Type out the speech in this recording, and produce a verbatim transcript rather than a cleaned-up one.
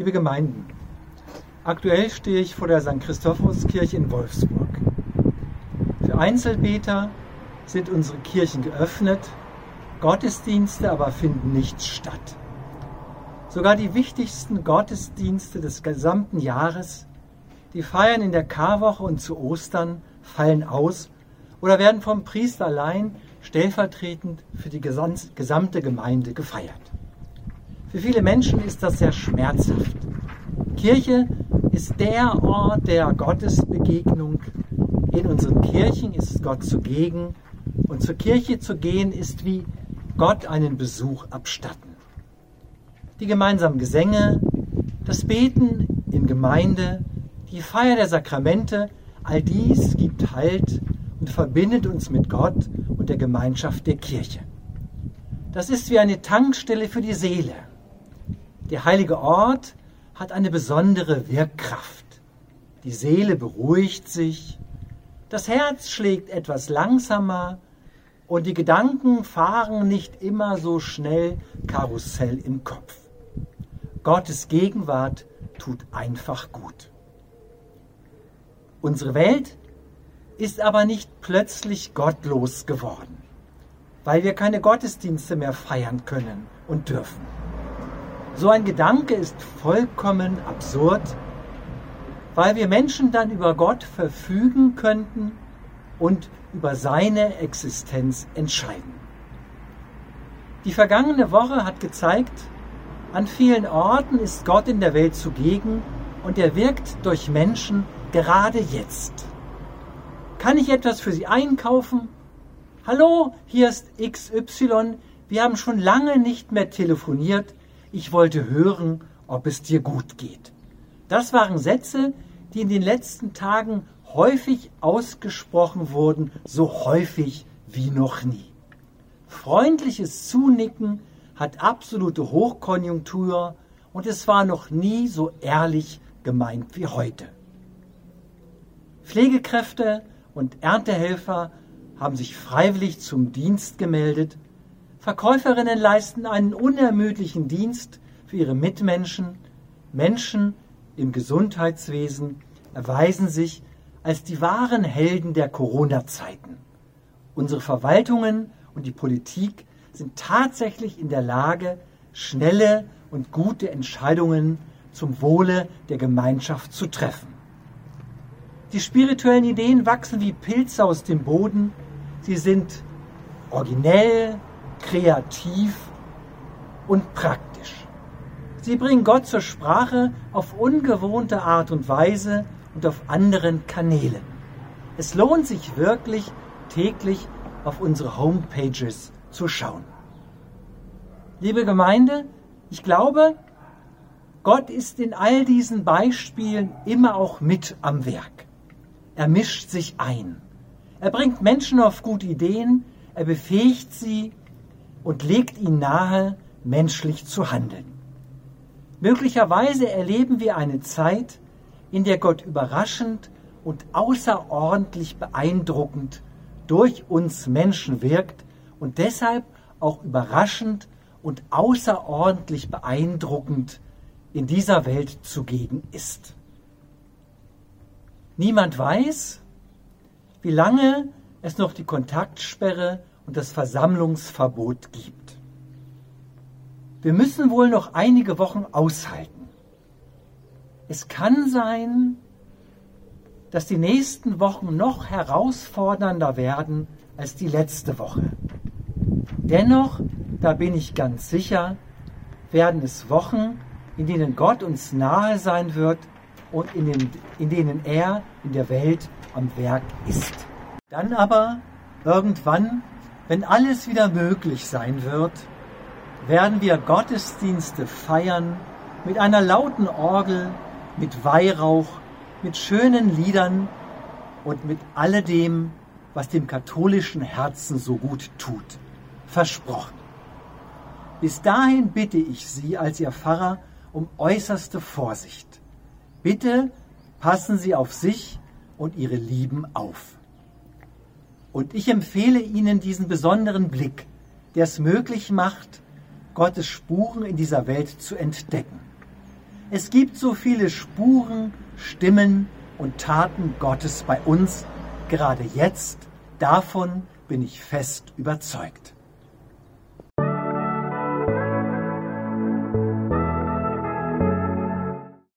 Liebe Gemeinden, aktuell stehe ich vor der Sankt Christophorus-Kirche in Wolfsburg. Für Einzelbeter sind unsere Kirchen geöffnet, Gottesdienste aber finden nicht statt. Sogar die wichtigsten Gottesdienste des gesamten Jahres, die Feiern in der Karwoche und zu Ostern, fallen aus oder werden vom Priester allein stellvertretend für die gesamte Gemeinde gefeiert. Für viele Menschen ist das sehr schmerzhaft. Kirche ist der Ort der Gottesbegegnung. In unseren Kirchen ist Gott zugegen und zur Kirche zu gehen ist wie Gott einen Besuch abstatten. Die gemeinsamen Gesänge, das Beten in Gemeinde, die Feier der Sakramente, all dies gibt Halt und verbindet uns mit Gott und der Gemeinschaft der Kirche. Das ist wie eine Tankstelle für die Seele. Der heilige Ort hat eine besondere Wirkkraft. Die Seele beruhigt sich, das Herz schlägt etwas langsamer und die Gedanken fahren nicht immer so schnell Karussell im Kopf. Gottes Gegenwart tut einfach gut. Unsere Welt ist aber nicht plötzlich gottlos geworden, weil wir keine Gottesdienste mehr feiern können und dürfen. So ein Gedanke ist vollkommen absurd, weil wir Menschen dann über Gott verfügen könnten und über seine Existenz entscheiden. Die vergangene Woche hat gezeigt, an vielen Orten ist Gott in der Welt zugegen und er wirkt durch Menschen gerade jetzt. Kann ich etwas für Sie einkaufen? Hallo, hier ist X Y. Wir haben schon lange nicht mehr telefoniert. Ich wollte hören, ob es dir gut geht. Das waren Sätze, die in den letzten Tagen häufig ausgesprochen wurden, so häufig wie noch nie. Freundliches Zunicken hat absolute Hochkonjunktur und es war noch nie so ehrlich gemeint wie heute. Pflegekräfte und Erntehelfer haben sich freiwillig zum Dienst gemeldet. Verkäuferinnen leisten einen unermüdlichen Dienst für ihre Mitmenschen. Menschen im Gesundheitswesen erweisen sich als die wahren Helden der Corona-Zeiten. Unsere Verwaltungen und die Politik sind tatsächlich in der Lage, schnelle und gute Entscheidungen zum Wohle der Gemeinschaft zu treffen. Die spirituellen Ideen wachsen wie Pilze aus dem Boden. Sie sind originell, kreativ und praktisch. Sie bringen Gott zur Sprache auf ungewohnte Art und Weise und auf anderen Kanälen. Es lohnt sich wirklich, täglich auf unsere Homepages zu schauen. Liebe Gemeinde, ich glaube, Gott ist in all diesen Beispielen immer auch mit am Werk. Er mischt sich ein. Er bringt Menschen auf gute Ideen, er befähigt sie und legt ihnen nahe, menschlich zu handeln. Möglicherweise erleben wir eine Zeit, in der Gott überraschend und außerordentlich beeindruckend durch uns Menschen wirkt und deshalb auch überraschend und außerordentlich beeindruckend in dieser Welt zugegen ist. Niemand weiß, wie lange es noch die Kontaktsperre und das Versammlungsverbot gibt. Wir müssen wohl noch einige Wochen aushalten. Es kann sein, dass die nächsten Wochen noch herausfordernder werden als die letzte Woche. Dennoch, da bin ich ganz sicher, werden es Wochen, in denen Gott uns nahe sein wird und in, den, in denen er in der Welt am Werk ist. Dann aber, irgendwann, wenn alles wieder möglich sein wird, werden wir Gottesdienste feiern mit einer lauten Orgel, mit Weihrauch, mit schönen Liedern und mit alledem, was dem katholischen Herzen so gut tut. Versprochen. Bis dahin bitte ich Sie als Ihr Pfarrer um äußerste Vorsicht. Bitte passen Sie auf sich und Ihre Lieben auf. Und ich empfehle Ihnen diesen besonderen Blick, der es möglich macht, Gottes Spuren in dieser Welt zu entdecken. Es gibt so viele Spuren, Stimmen und Taten Gottes bei uns, gerade jetzt. Davon bin ich fest überzeugt.